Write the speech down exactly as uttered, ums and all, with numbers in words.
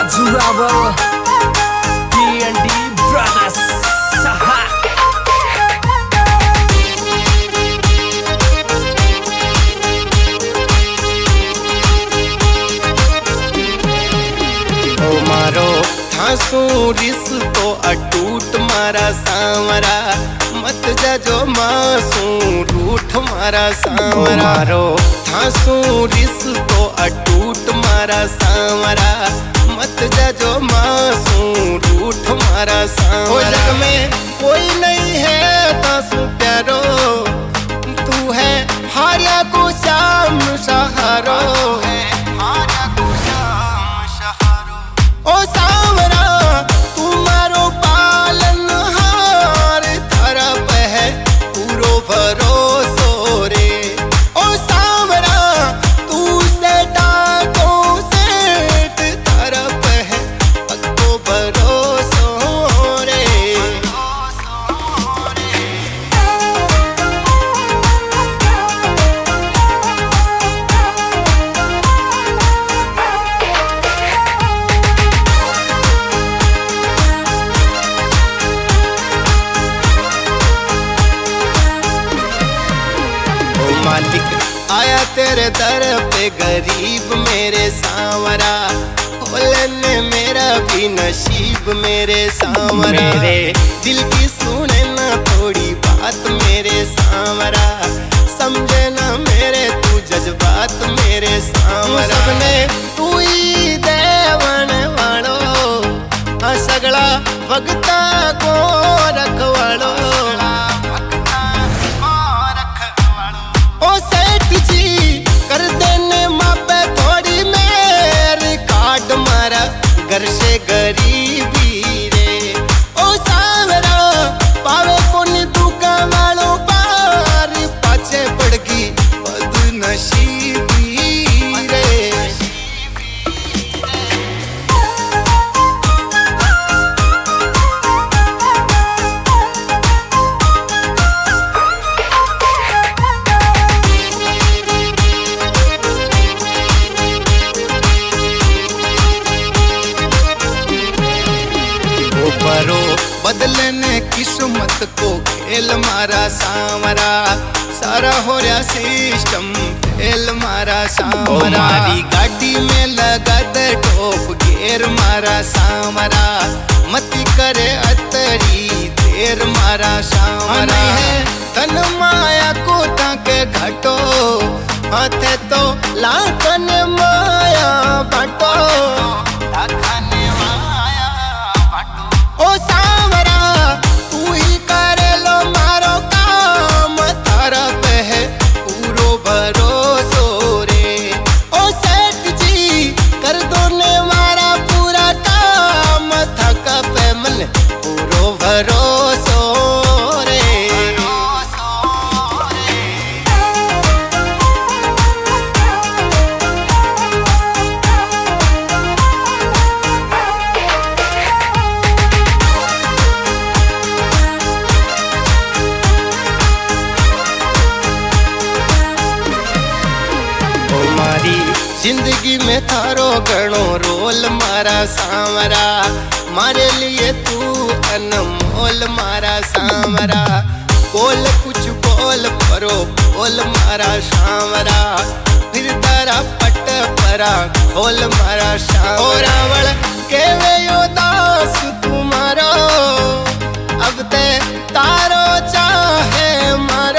Raju Raval, D and D Brothers. ओ मारो थासू रिस तो अटूट मारा सांवरा, मत जाजो मासू रूठ मारा सांवरा। मारो थासू रिस तो अटूट मारा सांवरा, मत जाजो मासू रूठ मारा सांवरा। जग में कोई नहीं है तासू प्यारो, तू है हारिया को श्याम सहारो। ओ सांवरा तू मारो पालन हार, थारा पे है पूरो भरोसो रे। ओ सांवरा तू सेठा को सेठ, थारा पे है पक्को भरोसो रे। मालिक आया तेरे दर पे गरीब मेरे सांवरा, खोलने मेरा भी नसीब मेरे सांवरा। मेरे दिल की सुने ना थोड़ी बात मेरे सांवरा, समझे ना मेरे तू जज्बात मेरे सांवरा। सबने तू ही देवन वालो, हाँ सगला भगता को रखवालो। ओ सेठ जी कर देने मापे थोड़ी मेर, काट मारा घर से गरीबी रे। ओ सांवरा पावे कोनी दुका वालो पार, पाछे पड़गी बदनसीबी रे। परो बदलने किस्मत को खेल मारा सांवरा, सारा हो रहा सिस्टम फेल मारा सांवरा। मारी गाड़ी में लगा दे टॉप घेर मारा सांवरा, मती करे अतरी देर मारा सांवरा। है तन माया को ताके घटो, हाथे तो लाखन माया बाटो। ओ सांवरा तू ही करे लो मारो काम, थारा पे है पूरो भरोसो रे। ओ सेठ जी कर दो ने मारा पूरा काम, थका पे मन पूरो भरोसो रे। जिंदगी में थारो घणो रोल मारा सांवरा, मारे लिए तू अनमोल मारा सांवरा। बोल कुछ बोल परो बोल मारा सांवरा, फिर तारा पट परा खोल मारा सांवरा। रावण केवे यो दास तुम्हारो, अब ते तारो चाहे मारो।